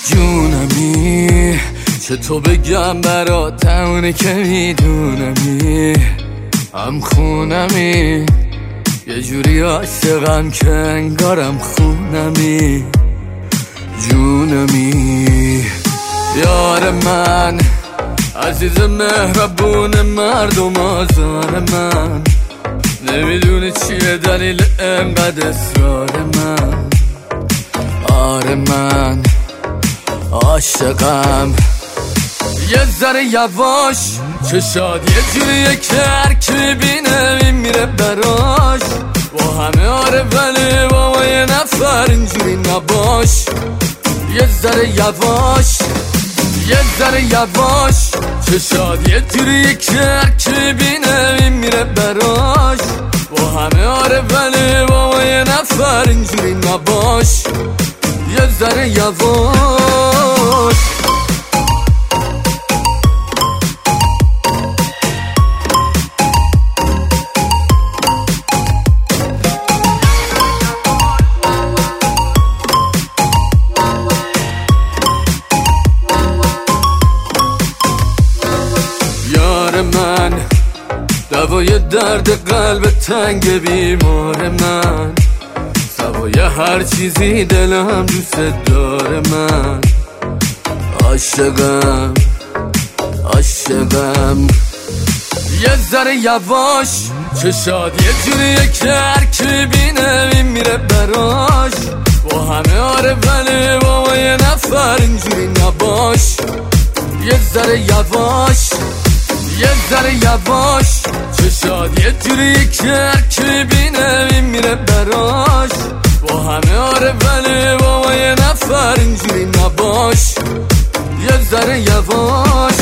جونمی چه تو بگم برات اونه که میدونمی هم خونمی یه جوری عاشقم که انگارم خونمی جونمی یار من عزیز مهربون مردم آزار من نمیدونی چیه دلیل انقدر اصرار من آره من عاشقم یه ذره یواش چشاد یه جوریه که هرکی میبینه میمیره براش با همه آره ولی با ما یه نفر اینجوری نباش یه ذره یواش یه ذره یواش چشاد یه جوریه که هرکی میبینه میمیره براش با همه آره ولی با ما یه نفر اینجوری نباش یه ذره یواش یار من دوای درد قلب تنگ بیمار من سوای هر چیزی دلم دوست داره من عاشقم عاشقم یه ذره یواش چشاد یه جوریه که هرکی بینه میمیره براش با همه آره ولی با ما یه نفر اینجوری نباش یه ذره یواش یه ذره یواش چشاد یه جوریه که هرکی بینه میمیره براش با همه آره ولی با ما یه نفر اینجوری نباش یه ذره یواش